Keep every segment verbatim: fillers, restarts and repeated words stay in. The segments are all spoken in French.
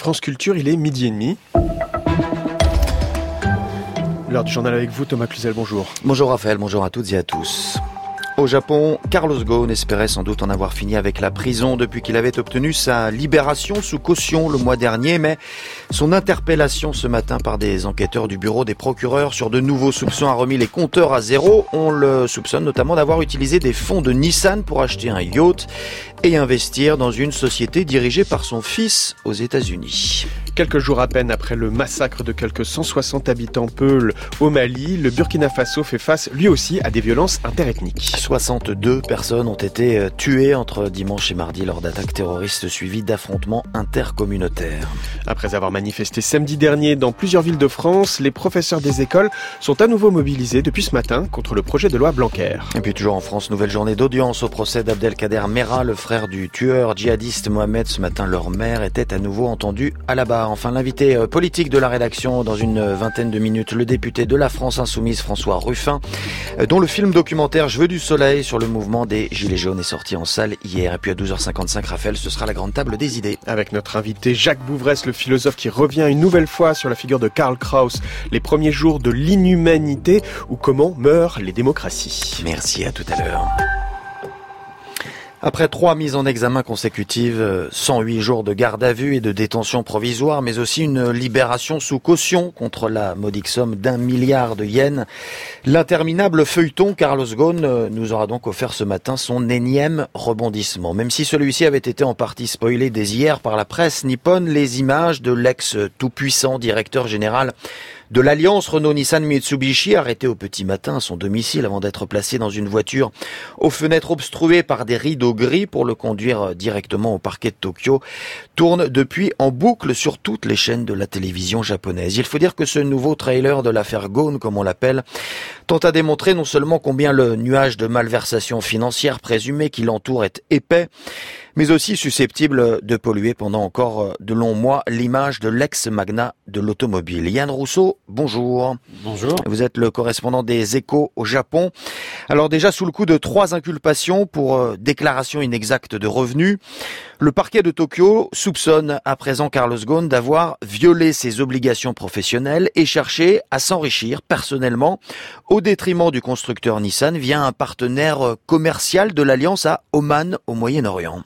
France Culture, il est midi et demi. L'heure du journal avec vous, Thomas Cluzel, bonjour. Bonjour Raphaël, bonjour à toutes et à tous. Au Japon, Carlos Ghosn espérait sans doute en avoir fini avec la prison depuis qu'il avait obtenu sa libération sous caution le mois dernier, mais son interpellation ce matin par des enquêteurs du bureau des procureurs sur de nouveaux soupçons a remis les compteurs à zéro. On le soupçonne notamment d'avoir utilisé des fonds de Nissan pour acheter un yacht et investir dans une société dirigée par son fils aux États-Unis. Quelques jours à peine après le massacre de quelques cent soixante habitants Peuls au Mali, le Burkina Faso fait face lui aussi à des violences interethniques. soixante-deux personnes ont été tuées entre dimanche et mardi lors d'attaques terroristes suivies d'affrontements intercommunautaires. Après avoir manifesté samedi dernier dans plusieurs villes de France, les professeurs des écoles sont à nouveau mobilisés depuis ce matin contre le projet de loi Blanquer. Et puis toujours en France, nouvelle journée d'audience au procès d'Abdelkader Merah, le frère du tueur djihadiste Mohamed. Ce matin, leur mère était à nouveau entendue à la barre. Enfin, l'invité politique de la rédaction dans une vingtaine de minutes, le député de la France Insoumise François Ruffin, dont le film documentaire Je veux du soleil sur le mouvement des Gilets jaunes est sorti en salle hier. Et puis à douze heures cinquante-cinq, Raphaël, ce sera la grande table des idées. Avec notre invité Jacques Bouvresse, le philosophe qui revient une nouvelle fois sur la figure de Karl Kraus, les premiers jours de l'inhumanité ou comment meurent les démocraties. Merci, à tout à l'heure. Après trois mises en examen consécutives, cent huit jours de garde à vue et de détention provisoire, mais aussi une libération sous caution contre la modique somme d'un milliard de yens, l'interminable feuilleton Carlos Ghosn nous aura donc offert ce matin son énième rebondissement. Même si celui-ci avait été en partie spoilé dès hier par la presse nippone, les images de l'ex-tout-puissant directeur général de l'alliance Renault-Nissan-Mitsubishi, arrêté au petit matin à son domicile avant d'être placé dans une voiture aux fenêtres obstruées par des rideaux gris pour le conduire directement au parquet de Tokyo, tourne depuis en boucle sur toutes les chaînes de la télévision japonaise. Il faut dire que ce nouveau trailer de l'affaire Ghosn, comme on l'appelle, tente à démontrer non seulement combien le nuage de malversation financière présumée qui l'entoure est épais, mais aussi susceptible de polluer pendant encore de longs mois l'image de l'ex-magnat de l'automobile. Yann Rousseau, bonjour. Bonjour. Vous êtes le correspondant des Échos au Japon. Alors déjà sous le coup de trois inculpations pour euh, déclaration inexacte de revenus, le parquet de Tokyo soupçonne à présent Carlos Ghosn d'avoir violé ses obligations professionnelles et cherché à s'enrichir personnellement au détriment du constructeur Nissan via un partenaire commercial de l'alliance à Oman au Moyen-Orient.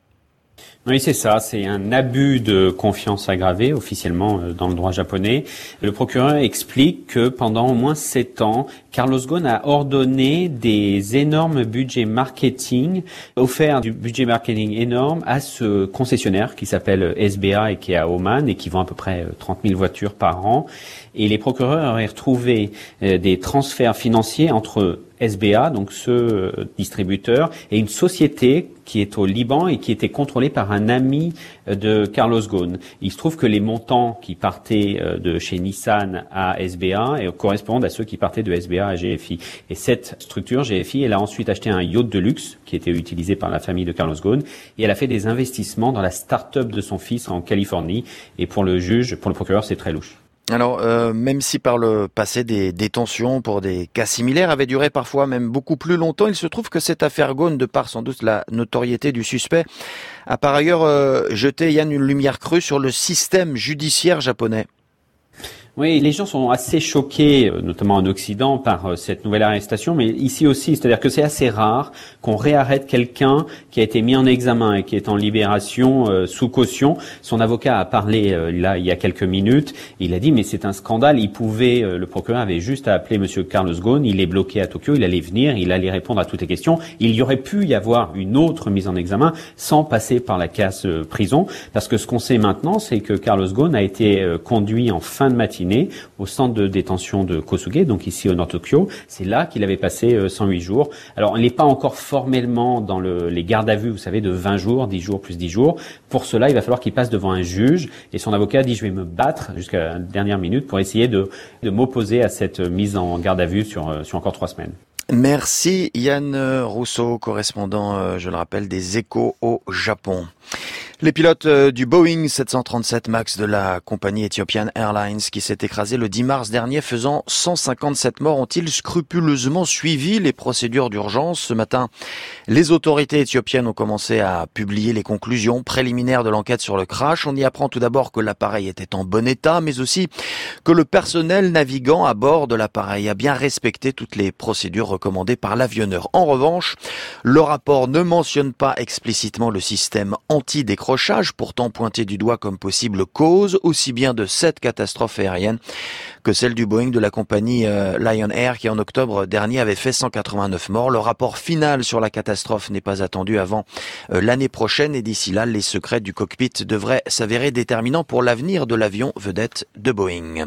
Oui, c'est ça. C'est un abus de confiance aggravé, officiellement, dans le droit japonais. Le procureur explique que pendant au moins sept ans, Carlos Ghosn a ordonné des énormes budgets marketing, offert du budget marketing énorme à ce concessionnaire qui s'appelle S B A et qui est à Oman et qui vend à peu près trente mille voitures par an. Et les procureurs auraient retrouvé des transferts financiers entre S B A, donc ce distributeur, et une société qui est au Liban et qui était contrôlée par un ami de Carlos Ghosn. Il se trouve que les montants qui partaient de chez Nissan à S B A correspondent à ceux qui partaient de S B A à G F I. Et cette structure, G F I, elle a ensuite acheté un yacht de luxe qui était utilisé par la famille de Carlos Ghosn et elle a fait des investissements dans la start-up de son fils en Californie. Et pour le juge, pour le procureur, c'est très louche. Alors, euh, même si par le passé des détentions pour des cas similaires avaient duré parfois même beaucoup plus longtemps, il se trouve que cette affaire Ghosn, de par sans doute la notoriété du suspect, a par ailleurs euh, jeté, Yann, une lumière crue sur le système judiciaire japonais. Oui, les gens sont assez choqués, notamment en Occident, par cette nouvelle arrestation, mais ici aussi, c'est-à-dire que c'est assez rare qu'on réarrête quelqu'un qui a été mis en examen et qui est en libération euh, sous caution. Son avocat a parlé euh, là il y a quelques minutes, il a dit mais c'est un scandale, il pouvait, euh, le procureur avait juste à appeler monsieur Carlos Ghosn, il est bloqué à Tokyo, il allait venir, il allait répondre à toutes les questions. Il y aurait pu y avoir une autre mise en examen sans passer par la case euh, prison, parce que ce qu'on sait maintenant, c'est que Carlos Ghosn a été euh, conduit en fin de matinée au centre de détention de Kosuge, donc ici au Nord-Tokyo. C'est là qu'il avait passé cent huit jours. Alors, il n'est pas encore formellement dans le, les gardes à vue, vous savez, de vingt jours, dix jours plus dix jours. Pour cela, il va falloir qu'il passe devant un juge. Et son avocat dit, je vais me battre jusqu'à la dernière minute pour essayer de, de m'opposer à cette mise en garde à vue sur, sur encore trois semaines. Merci Yann Rousseau, correspondant, je le rappelle, des Échos au Japon. Les pilotes du Boeing sept cent trente-sept MAX de la compagnie Ethiopian Airlines qui s'est écrasé le dix mars dernier faisant cent cinquante-sept morts ont-ils scrupuleusement suivi les procédures d'urgence? Ce matin, les autorités éthiopiennes ont commencé à publier les conclusions préliminaires de l'enquête sur le crash. On y apprend tout d'abord que l'appareil était en bon état, mais aussi que le personnel navigant à bord de l'appareil a bien respecté toutes les procédures recommandées par l'avionneur. En revanche, le rapport ne mentionne pas explicitement le système anti-décrochage, pourtant pointé du doigt comme possible cause aussi bien de cette catastrophe aérienne que celle du Boeing de la compagnie euh, Lion Air qui en octobre dernier avait fait cent quatre-vingt-neuf morts. Le rapport final sur la catastrophe n'est pas attendu avant euh, l'année prochaine et d'ici là, les secrets du cockpit devraient s'avérer déterminants pour l'avenir de l'avion vedette de Boeing.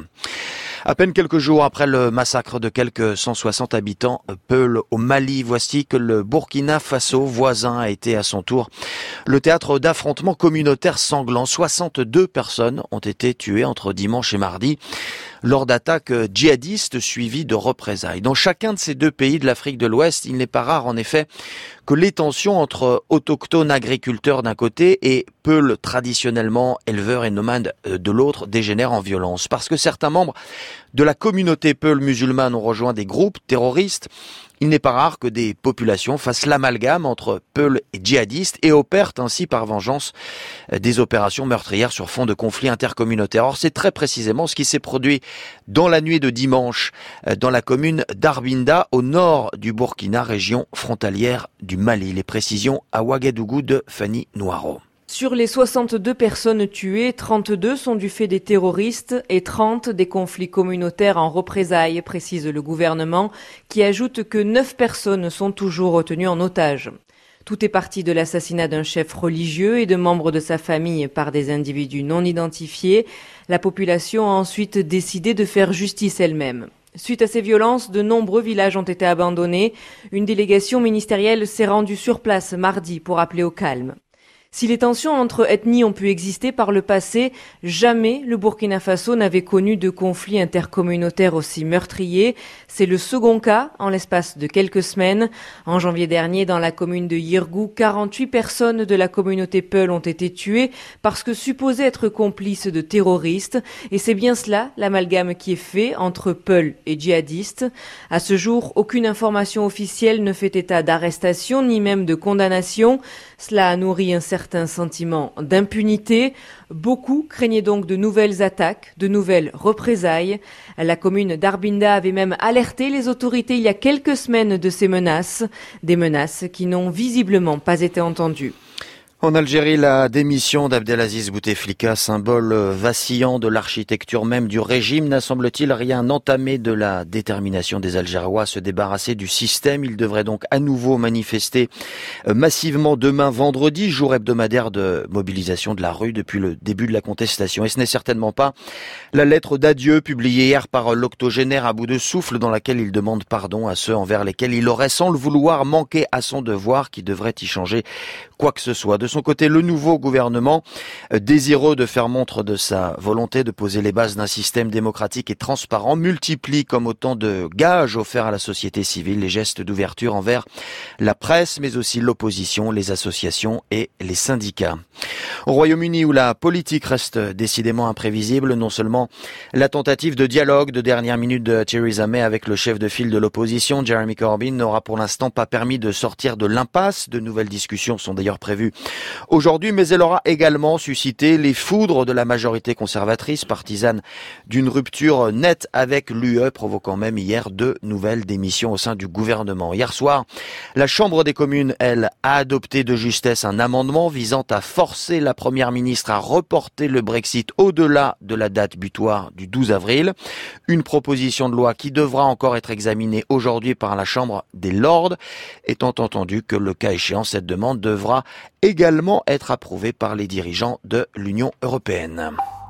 À peine quelques jours après le massacre de quelques cent soixante habitants Peul au Mali, voici que le Burkina Faso voisin a été à son tour le théâtre d'affrontements communautaires sanglants. soixante-deux personnes ont été tuées entre dimanche et mardi lors d'attaques djihadistes suivies de représailles. Dans chacun de ces deux pays de l'Afrique de l'Ouest, il n'est pas rare en effet que les tensions entre autochtones agriculteurs d'un côté et Peuls traditionnellement éleveurs et nomades de l'autre dégénèrent en violence. Parce que certains membres de la communauté Peuls musulmane ont rejoint des groupes terroristes, il n'est pas rare que des populations fassent l'amalgame entre Peuls et djihadistes et opèrent ainsi par vengeance des opérations meurtrières sur fond de conflits intercommunautaires. Or, c'est très précisément ce qui s'est produit dans la nuit de dimanche dans la commune d'Arbinda, au nord du Burkina, région frontalière du Mali. Les précisions à Ouagadougou de Fanny Noiro. Sur les soixante-deux personnes tuées, trente-deux sont du fait des terroristes et trente des conflits communautaires en représailles, précise le gouvernement, qui ajoute que neuf personnes sont toujours retenues en otage. Tout est parti de l'assassinat d'un chef religieux et de membres de sa famille par des individus non identifiés. La population a ensuite décidé de faire justice elle-même. Suite à ces violences, de nombreux villages ont été abandonnés. Une délégation ministérielle s'est rendue sur place mardi pour appeler au calme. Si les tensions entre ethnies ont pu exister par le passé, jamais le Burkina Faso n'avait connu de conflits intercommunautaires aussi meurtriers. C'est le second cas en l'espace de quelques semaines. En janvier dernier, dans la commune de Yirgou, quarante-huit personnes de la communauté Peul ont été tuées parce que supposées être complices de terroristes. Et c'est bien cela, l'amalgame qui est fait entre Peul et djihadistes. À ce jour, aucune information officielle ne fait état d'arrestation ni même de condamnation. Cela a nourri un certain sentiment d'impunité. Beaucoup craignaient donc de nouvelles attaques, de nouvelles représailles. La commune d'Arbinda avait même alerté les autorités il y a quelques semaines de ces menaces, des menaces qui n'ont visiblement pas été entendues. En Algérie, la démission d'Abdelaziz Bouteflika, symbole vacillant de l'architecture même du régime, n'a semble-t-il rien entamé de la détermination des Algérois à se débarrasser du système. Ils devraient donc à nouveau manifester massivement demain vendredi, jour hebdomadaire de mobilisation de la rue depuis le début de la contestation. Et ce n'est certainement pas la lettre d'adieu publiée hier par l'octogénaire à bout de souffle dans laquelle il demande pardon à ceux envers lesquels il aurait sans le vouloir manqué à son devoir qui devrait y changer quoi que ce soit. De son côté, le nouveau gouvernement, désireux de faire montre de sa volonté de poser les bases d'un système démocratique et transparent, multiplie comme autant de gages offerts à la société civile les gestes d'ouverture envers la presse, mais aussi l'opposition, les associations et les syndicats. Au Royaume-Uni, où la politique reste décidément imprévisible, non seulement la tentative de dialogue de dernière minute de Theresa May avec le chef de file de l'opposition, Jeremy Corbyn, n'aura pour l'instant pas permis de sortir de l'impasse. De nouvelles discussions sont d'ailleurs prévues aujourd'hui, mais elle aura également suscité les foudres de la majorité conservatrice, partisane d'une rupture nette avec l'U E, provoquant même hier deux nouvelles démissions au sein du gouvernement. Hier soir, la Chambre des communes, elle, a adopté de justesse un amendement visant à forcer la première ministre à reporter le Brexit au-delà de la date butoir du douze avril. Une proposition de loi qui devra encore être examinée aujourd'hui par la Chambre des Lords, étant entendu que le cas échéant, cette demande devra également être approuvée par les dirigeants de l'Union européenne.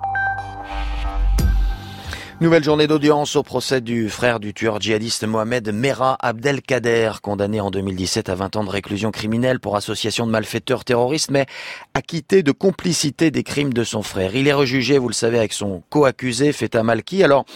Nouvelle journée d'audience au procès du frère du tueur djihadiste Mohamed Merah Abdelkader, condamné en deux mille dix-sept à vingt ans de réclusion criminelle pour association de malfaiteurs terroristes, mais acquitté de complicité des crimes de son frère. Il est rejugé, vous le savez, avec son co-accusé Feta Malki. Alors,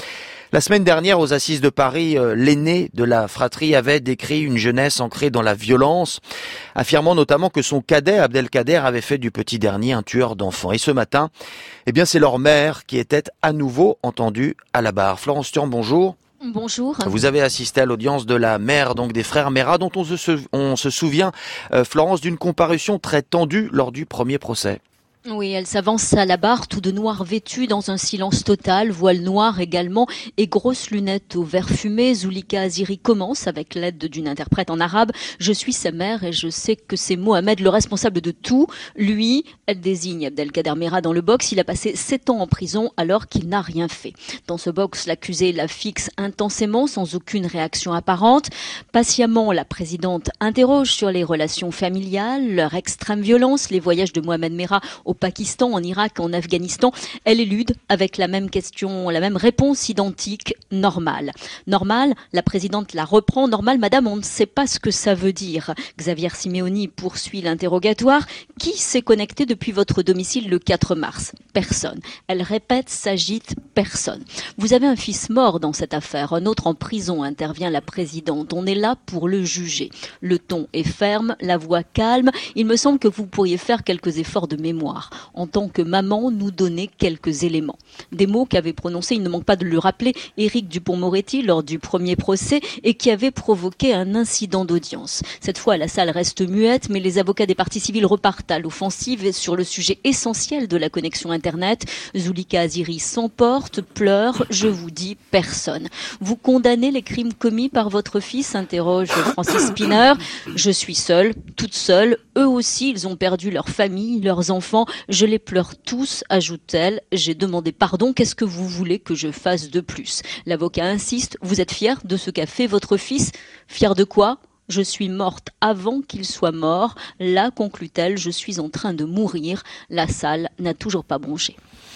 La semaine dernière, aux Assises de Paris, euh, l'aîné de la fratrie avait décrit une jeunesse ancrée dans la violence, affirmant notamment que son cadet, Abdelkader, avait fait du petit dernier un tueur d'enfants. Et ce matin, eh bien, c'est leur mère qui était à nouveau entendue à la barre. Florence Thiam, bonjour. Bonjour. Vous avez assisté à l'audience de la mère, donc des frères Mera, dont on se, on se souvient, euh, Florence, d'une comparution très tendue lors du premier procès. Oui, elle s'avance à la barre, tout de noir vêtue, dans un silence total, voile noir également et grosses lunettes au vert fumé. Zulika Aziri commence avec l'aide d'une interprète en arabe. Je suis sa mère et je sais que c'est Mohamed le responsable de tout. Lui, elle désigne Abdelkader Mera dans le box. Il a passé sept ans en prison alors qu'il n'a rien fait. Dans ce box, l'accusé la fixe intensément sans aucune réaction apparente. Patiemment, la présidente interroge sur les relations familiales, leur extrême violence, les voyages de Mohamed Mera au Pakistan, en Irak, en Afghanistan. Elle élude avec la même question, la même réponse identique, normale. Normale, la présidente la reprend. Normale, madame, on ne sait pas ce que ça veut dire. Xavier Simeoni poursuit l'interrogatoire. Qui s'est connecté depuis votre domicile le quatre mars? Personne. Elle répète, s'agite, personne. Vous avez un fils mort dans cette affaire, un autre en prison, intervient la présidente. On est là pour le juger. Le ton est ferme, la voix calme. Il me semble que vous pourriez faire quelques efforts de mémoire. En tant que maman, nous donner quelques éléments. Des mots qu'avait prononcés, il ne manque pas de le rappeler, Éric Dupond-Moretti lors du premier procès et qui avait provoqué un incident d'audience. Cette fois, la salle reste muette, mais les avocats des parties civiles repartent à l'offensive sur le sujet essentiel de la connexion Internet. Zulika Aziri s'emporte, pleure, je vous dis personne. Vous condamnez les crimes commis par votre fils, interroge Francis Spinner. Je suis seule, toute seule. Eux aussi, ils ont perdu leur famille, leurs enfants. Je les pleure tous, ajoute-t-elle. J'ai demandé pardon. Qu'est-ce que vous voulez que je fasse de plus? L'avocat insiste. Vous êtes fier de ce qu'a fait votre fils? Fier de quoi? Je suis morte avant qu'il soit mort. Là, conclut-elle, je suis en train de mourir. La salle n'a toujours pas bronché.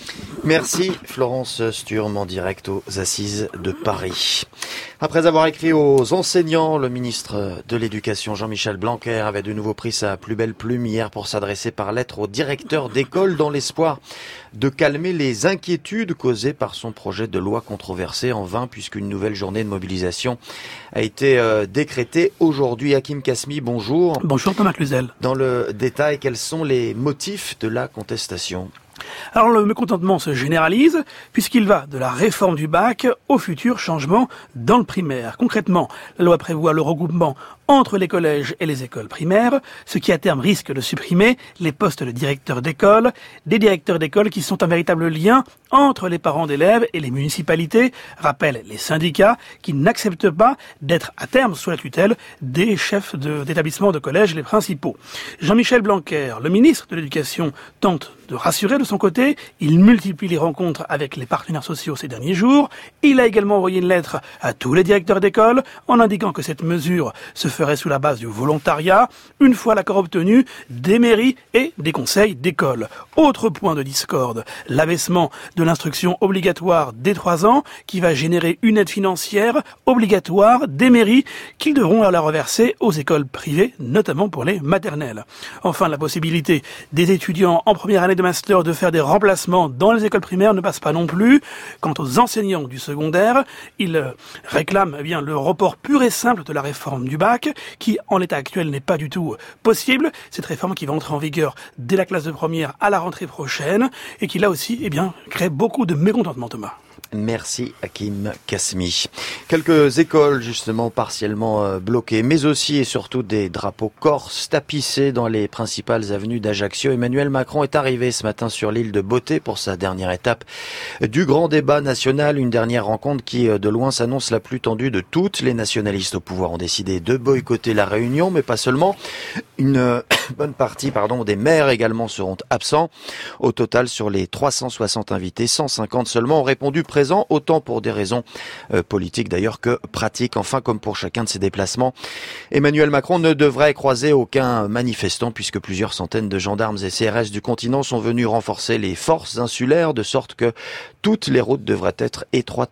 Merci Florence Sturm en direct aux Assises de Paris. Après avoir écrit aux enseignants, le ministre de l'Éducation Jean-Michel Blanquer avait de nouveau pris sa plus belle plume hier pour s'adresser par lettre aux directeurs d'école dans l'espoir de calmer les inquiétudes causées par son projet de loi controversé en vain puisqu'une nouvelle journée de mobilisation a été euh, décrétée aujourd'hui. Hakim Kasmi, bonjour. Bonjour Thomas Cluzel. Dans le détail, quels sont les motifs de la contestation ? Alors le mécontentement se généralise puisqu'il va de la réforme du bac au futur changement dans le primaire. Concrètement, la loi prévoit le regroupement entre les collèges et les écoles primaires, ce qui à terme risque de supprimer les postes de directeurs d'école, des directeurs d'école qui sont un véritable lien entre les parents d'élèves et les municipalités, rappellent les syndicats qui n'acceptent pas d'être à terme sous la tutelle des chefs de, d'établissements de collèges les principaux. Jean-Michel Blanquer, le ministre de l'Éducation, tente de rassurer de son côté. Il multiplie les rencontres avec les partenaires sociaux ces derniers jours. Il a également envoyé une lettre à tous les directeurs d'école en indiquant que cette mesure se ferait sous la base du volontariat, une fois l'accord obtenu des mairies et des conseils d'école. Autre point de discorde, l'abaissement de l'instruction obligatoire dès trois ans qui va générer une aide financière obligatoire des mairies qui devront la reverser aux écoles privées, notamment pour les maternelles. Enfin, la possibilité des étudiants en première année de master de faire des remplacements dans les écoles primaires ne passe pas non plus. Quant aux enseignants du secondaire, ils réclament eh bien le report pur et simple de la réforme du bac qui, en l'état actuel, n'est pas du tout possible. Cette réforme qui va entrer en vigueur dès la classe de première à la rentrée prochaine et qui, là aussi, eh bien, crée beaucoup de mécontentement, Thomas. Merci Hakim Kasmi. Quelques écoles justement partiellement euh, bloquées, mais aussi et surtout des drapeaux corses tapissés dans les principales avenues d'Ajaccio. Emmanuel Macron est arrivé ce matin sur l'île de Beauté pour sa dernière étape du grand débat national. Une dernière rencontre qui de loin s'annonce la plus tendue de toutes. Les nationalistes au pouvoir ont décidé de boycotter la réunion, mais pas seulement. Une euh, bonne partie pardon, des maires également seront absents. Au total, sur les trois cent soixante invités, cent cinquante seulement ont répondu présent. Autant pour des raisons euh, politiques d'ailleurs que pratiques. Enfin, comme pour chacun de ces déplacements, Emmanuel Macron ne devrait croiser aucun manifestant puisque plusieurs centaines de gendarmes et C R S du continent sont venus renforcer les forces insulaires de sorte que toutes les routes devraient être étroitement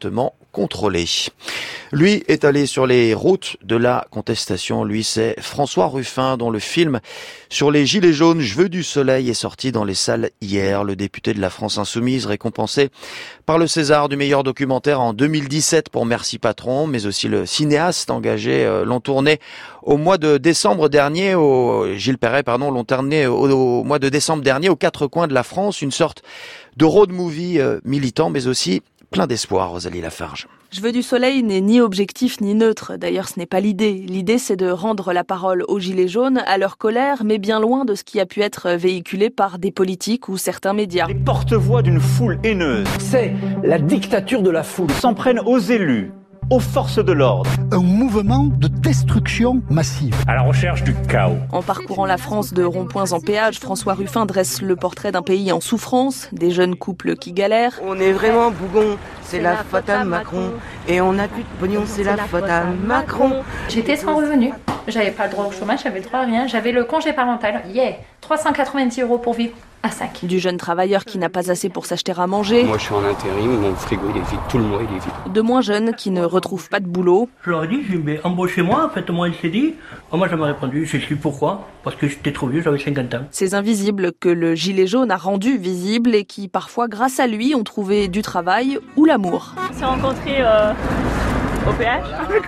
contrôlés. Lui est allé sur les routes de la contestation. Lui, c'est François Ruffin, dont le film sur les Gilets jaunes, Je veux du soleil, est sorti dans les salles hier. Le député de la France Insoumise, récompensé par le César du meilleur documentaire en deux mille dix-sept pour Merci Patron, mais aussi le cinéaste engagé euh, l'ont tourné au mois de décembre dernier, au, Gilles Perret, pardon, l'ont tourné au, au mois de décembre dernier aux quatre coins de la France, une sorte de road movie euh, militant, mais aussi plein d'espoir, Rosalie Lafarge. Je veux du soleil n'est ni objectif ni neutre. D'ailleurs, ce n'est pas l'idée. L'idée, c'est de rendre la parole aux Gilets jaunes, à leur colère, mais bien loin de ce qui a pu être véhiculé par des politiques ou certains médias. Les porte-voix d'une foule haineuse. C'est la dictature de la foule. S'en prennent aux élus, aux forces de l'ordre. Un mouvement de destruction massive. À la recherche du chaos. En parcourant la France de ronds-points en péage, François Ruffin dresse le portrait d'un pays en souffrance, des jeunes couples qui galèrent. On est vraiment bougon, c'est la faute à Macron. Et on n'a plus de pognon, c'est la faute à Macron. J'étais sans revenu. J'avais pas le droit au chômage, j'avais le droit à rien. J'avais le congé parental. Yeah, trois cent quatre-vingt-dix euros pour vivre à cinq. Du jeune travailleur qui n'a pas assez pour s'acheter à manger. Moi je suis en intérim, mon frigo il est vide, tout le mois il est vide. De moins jeunes qui ne retrouvent pas de boulot. Je leur ai dit, je lui ai dit, embauchez-moi, faites-moi un C D I. Oh, moi j'avais répondu, je sais pourquoi, parce que j'étais trop vieux, j'avais cinquante ans. Ces invisibles que le gilet jaune a rendus visibles et qui parfois grâce à lui ont trouvé du travail ou l'amour. On s'est rencontrés euh, au péage.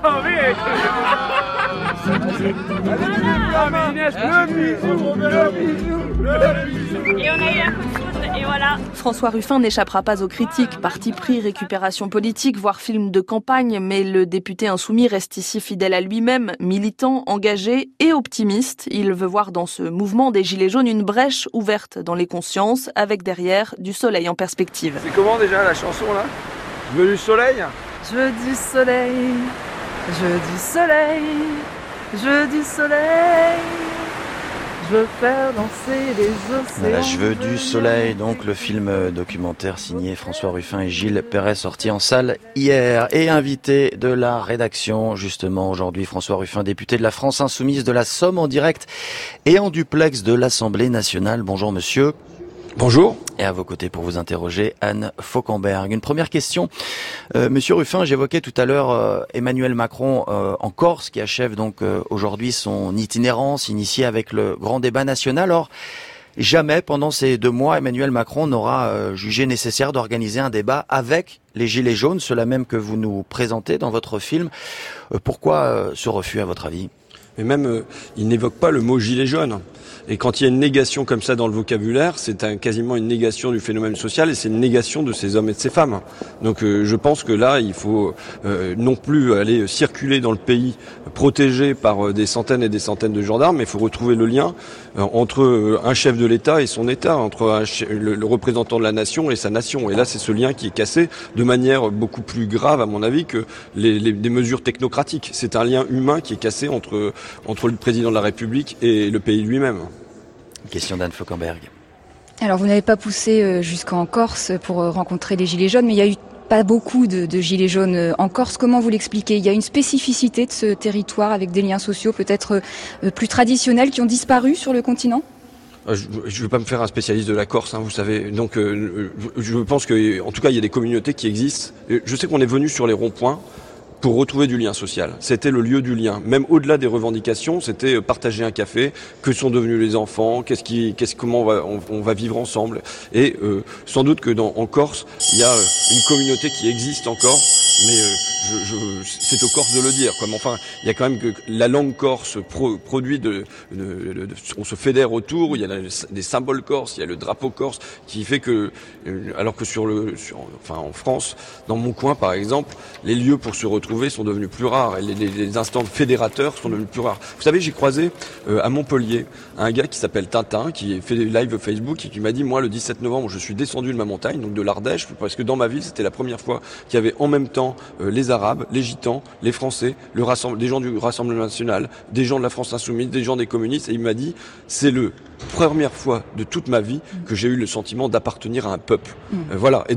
Et on a eu un coup de foudre, et voilà. François Ruffin n'échappera pas aux critiques. Parti pris, récupération politique, voire film de campagne, mais le député insoumis reste ici fidèle à lui-même, militant, engagé et optimiste. Il veut voir dans ce mouvement des Gilets jaunes une brèche ouverte dans les consciences, avec derrière du soleil en perspective. C'est comment déjà la chanson là? Je veux du soleil? Je veux du soleil, je veux du soleil, je veux du soleil. Je veux faire danser les océans. Voilà, Je veux du soleil, donc le film documentaire signé François Ruffin et Gilles Perret, sorti en salle hier. Et invité de la rédaction, justement, aujourd'hui, François Ruffin, député de la France Insoumise de la Somme, en direct et en duplex de l'Assemblée nationale. Bonjour monsieur. Bonjour. Et à vos côtés pour vous interroger, Anne Fauquemberg. Une première question. Euh, Monsieur Ruffin, j'évoquais tout à l'heure euh, Emmanuel Macron euh, en Corse, qui achève donc euh, aujourd'hui son itinérance initiée avec le grand débat national. Or, jamais pendant ces deux mois, Emmanuel Macron n'aura euh, jugé nécessaire d'organiser un débat avec les Gilets jaunes, ceux-là même que vous nous présentez dans votre film. Euh, pourquoi euh, ce refus, à votre avis ? Mais même, euh, il n'évoque pas le mot gilet jaune. Et quand il y a une négation comme ça dans le vocabulaire, c'est un, quasiment une négation du phénomène social et c'est une négation de ces hommes et de ces femmes. Donc euh, je pense que là, il faut euh, non plus aller circuler dans le pays protégé par euh, des centaines et des centaines de gendarmes, mais il faut retrouver le lien euh, entre euh, un chef de l'État et son État, entre un che- le, le représentant de la nation et sa nation. Et là, c'est ce lien qui est cassé de manière beaucoup plus grave, à mon avis, que les, les, les mesures technocratiques. C'est un lien humain qui est cassé entre, entre le président de la République et le pays lui-même. Question d'Anne Fauquemberg. Alors vous n'avez pas poussé jusqu'en Corse pour rencontrer les Gilets jaunes, mais il y a eu pas beaucoup de, de Gilets jaunes en Corse. Comment vous l'expliquez ? Il y a une spécificité de ce territoire avec des liens sociaux peut-être plus traditionnels qui ont disparu sur le continent ? Je ne veux pas me faire un spécialiste de la Corse, hein, vous savez. Donc, euh, je pense que, en tout cas, il y a des communautés qui existent. Je sais qu'on est venu sur les ronds-points pour retrouver du lien social. C'était le lieu du lien. Même au-delà des revendications, c'était partager un café. Que sont devenus les enfants ? Qu'est-ce qui, qu'est-ce, comment on va, on, on va vivre ensemble ? Et euh, sans doute que dans, en Corse, il y a une communauté qui existe encore. Mais euh, je, je, c'est aux Corses de le dire. Quoi. Mais enfin, il y a quand même que la langue corse pro, produit de, de, de, de, on se fédère autour. Il y a la, des symboles corses, il y a le drapeau corse, qui fait que, euh, alors que sur le, sur, enfin en France, dans mon coin par exemple, les lieux pour se retrouver sont devenus plus rares. Et les, les, les instants fédérateurs sont devenus plus rares. Vous savez, j'ai croisé euh, à Montpellier un gars qui s'appelle Tintin, qui fait des lives Facebook et qui m'a dit, moi le dix-sept novembre, je suis descendu de ma montagne, donc de l'Ardèche, parce que dans ma ville, c'était la première fois qu'il y avait en même temps Euh, les Arabes, les Gitans, les Français, le rassemble, des gens du Rassemblement National, des gens de la France Insoumise, des gens des communistes, et il m'a dit, c'est le première fois de toute ma vie que j'ai eu le sentiment d'appartenir à un peuple. Mmh. Euh, voilà, et donc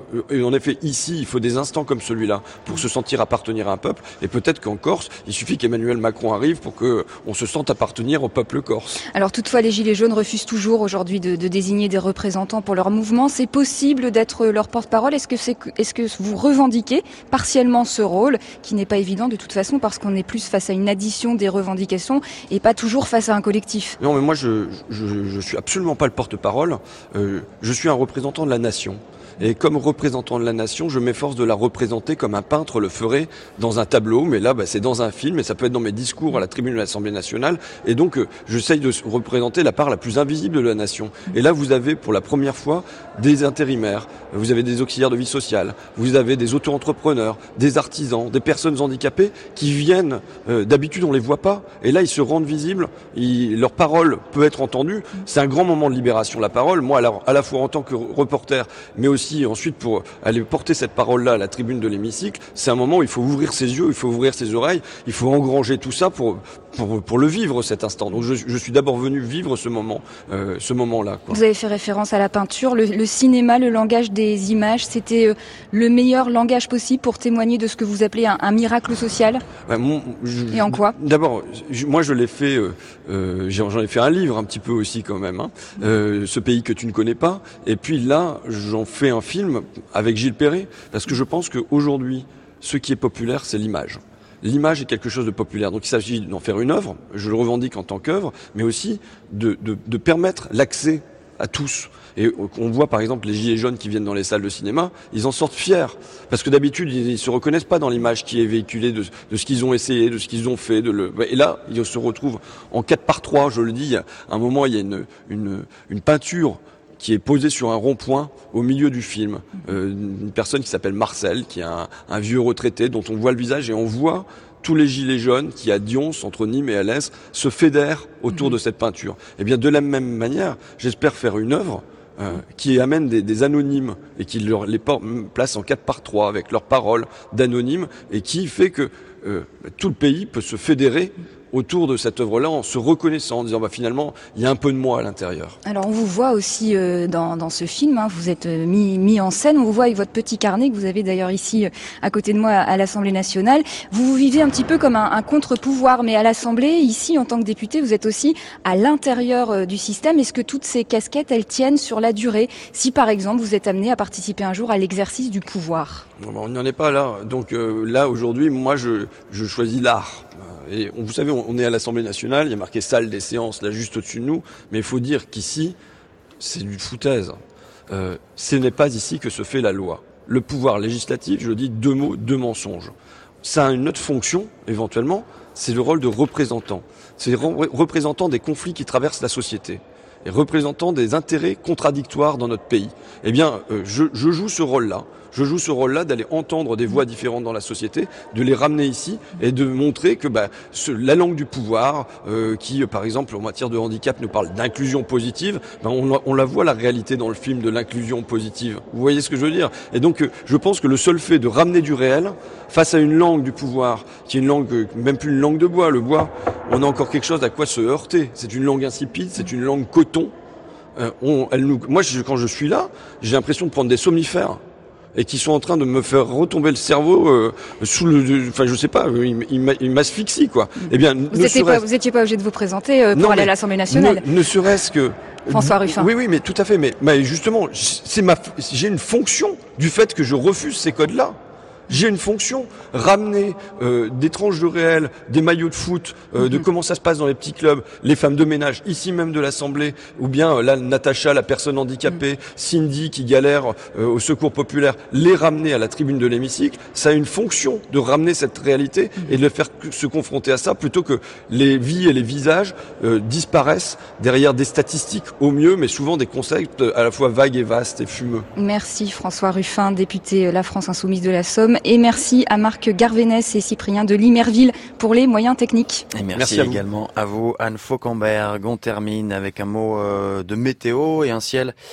et en effet, ici, il faut des instants comme celui-là pour se sentir appartenir à un peuple. Et peut-être qu'en Corse, il suffit qu'Emmanuel Macron arrive pour que on se sente appartenir au peuple corse. Alors toutefois, les Gilets jaunes refusent toujours aujourd'hui de, de désigner des représentants pour leur mouvement. C'est possible d'être leur porte-parole. Est-ce que c'est, est-ce que vous revendiquez partiellement ce rôle, qui n'est pas évident de toute façon parce qu'on est plus face à une addition des revendications et pas toujours face à un collectif? Non, mais moi, je, je, je suis absolument pas le porte-parole. Euh, je suis un représentant de la nation. Et comme représentant de la nation, je m'efforce de la représenter comme un peintre le ferait dans un tableau. Mais là, bah, c'est dans un film et ça peut être dans mes discours à la tribune de l'Assemblée nationale. Et donc, euh, j'essaye de représenter la part la plus invisible de la nation. Et là, vous avez pour la première fois des intérimaires, vous avez des auxiliaires de vie sociale, vous avez des auto-entrepreneurs, des artisans, des personnes handicapées qui viennent, euh, d'habitude on les voit pas. Et là, ils se rendent visibles, ils, leur parole peut être entendue. C'est un grand moment de libération, la parole. Moi, à la, à la fois en tant que reporter, mais aussi ensuite pour aller porter cette parole-là à la tribune de l'hémicycle, c'est un moment où il faut ouvrir ses yeux, il faut ouvrir ses oreilles, il faut engranger tout ça pour pour, pour le vivre cet instant. Donc je, je suis d'abord venu vivre ce moment, euh, ce moment-là. Quoi. Vous avez fait référence à la peinture, le, le cinéma, le langage des images, c'était euh, le meilleur langage possible pour témoigner de ce que vous appelez un, un miracle social. Ouais, mon, je, Et en quoi? D'abord, je, moi je l'ai fait, euh, euh, j'en ai fait un livre un petit peu aussi quand même, hein, euh, ce pays que tu ne connais pas. Et puis là, j'en fais un film avec Gilles Perret, parce que je pense qu'aujourd'hui, ce qui est populaire, c'est l'image. L'image est quelque chose de populaire. Donc il s'agit d'en faire une œuvre, je le revendique en tant qu'œuvre, mais aussi de, de, de permettre l'accès à tous. Et on voit par exemple les gilets jaunes qui viennent dans les salles de cinéma, ils en sortent fiers. Parce que d'habitude, ils ne se reconnaissent pas dans l'image qui est véhiculée de, de ce qu'ils ont essayé, de ce qu'ils ont fait. De le... Et là, ils se retrouvent en quatre par trois, je le dis. À un moment, il y a une, une, une peinture qui est posée sur un rond-point au milieu du film. Euh, une personne qui s'appelle Marcel, qui est un, un vieux retraité dont on voit le visage et on voit tous les gilets jaunes qui, à Dions, entre Nîmes et Alès, se fédèrent autour mmh. de cette peinture. Et bien, de la même manière, j'espère faire une œuvre euh, qui amène des, des anonymes et qui leur, les place en quatre par trois avec leurs paroles d'anonymes et qui fait que euh, tout le pays peut se fédérer autour de cette œuvre-là en se reconnaissant, en disant bah, finalement il y a un peu de moi à l'intérieur. Alors on vous voit aussi euh, dans, dans ce film, hein, vous êtes euh, mis, mis en scène, on vous voit avec votre petit carnet que vous avez d'ailleurs ici euh, à côté de moi à, à l'Assemblée nationale. Vous vous vivez un petit peu comme un, un contre-pouvoir, mais à l'Assemblée, ici en tant que député, vous êtes aussi à l'intérieur euh, du système. Est-ce que toutes ces casquettes, elles tiennent sur la durée, si par exemple vous êtes amené à participer un jour à l'exercice du pouvoir? Bon, on n'en est pas là. Donc euh, là aujourd'hui, moi je, je choisis l'art. Et on, vous savez, on est à l'Assemblée nationale, il y a marqué salle des séances là juste au-dessus de nous, mais il faut dire qu'ici, c'est du foutaise. Euh, ce n'est pas ici que se fait la loi. Le pouvoir législatif, je le dis, deux mots, deux mensonges. Ça a une autre fonction, éventuellement, c'est le rôle de représentant. C'est re- représentant des conflits qui traversent la société et représentant des intérêts contradictoires dans notre pays. Eh bien, euh, je, je joue ce rôle-là. Je joue ce rôle-là d'aller entendre des voix différentes dans la société, de les ramener ici et de montrer que bah, ce, la langue du pouvoir, euh, qui par exemple en matière de handicap nous parle d'inclusion positive, bah, on, on la voit la réalité dans le film de l'inclusion positive. Vous voyez ce que je veux dire? Et donc euh, je pense que le seul fait de ramener du réel face à une langue du pouvoir, qui est une langue, euh, même plus une langue de bois, le bois, on a encore quelque chose à quoi se heurter. C'est une langue insipide, c'est une langue coton. Euh, on, elle nous, moi je, quand je suis là, j'ai l'impression de prendre des somnifères. Et qui sont en train de me faire retomber le cerveau euh, sous le, enfin je sais pas, il, il, il m'asphyxie quoi. Eh bien, vous n'étiez pas, vous étiez pas obligé de vous présenter euh, pour non, aller à l'Assemblée nationale. Ne, ne serait-ce que François Ruffin. Oui, oui, mais tout à fait. Mais, mais justement, c'est ma, j'ai une fonction du fait que je refuse ces codes-là. J'ai une fonction, ramener euh, des tranches de réel, des maillots de foot, euh, mm-hmm. de comment ça se passe dans les petits clubs, les femmes de ménage, ici même de l'Assemblée, ou bien euh, là, Natacha, la personne handicapée, mm-hmm. Cindy qui galère euh, au secours populaire, les ramener à la tribune de l'hémicycle, ça a une fonction de ramener cette réalité mm-hmm. et de les faire se confronter à ça, plutôt que les vies et les visages euh, disparaissent derrière des statistiques au mieux, mais souvent des concepts à la fois vagues et vastes et fumeux. Merci François Ruffin, député La France Insoumise de la Somme. Et merci à Marc Garvénès et Cyprien de Limerville pour les moyens techniques. Et merci, merci à également à vous, Anne Fauquemberg. On termine avec un mot euh, de météo et un ciel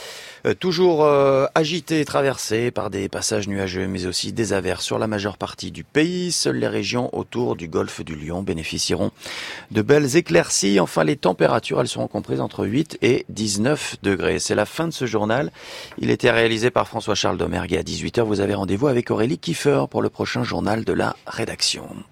Euh, toujours euh, agité et traversé par des passages nuageux, mais aussi des averses sur la majeure partie du pays. Seules les régions autour du golfe du Lion bénéficieront de belles éclaircies. Enfin, les températures, elles seront comprises entre huit et dix-neuf degrés. C'est la fin de ce journal. Il était réalisé par François-Charles Domergue. À dix-huit heures, vous avez rendez-vous avec Aurélie Kiefer pour le prochain journal de la rédaction.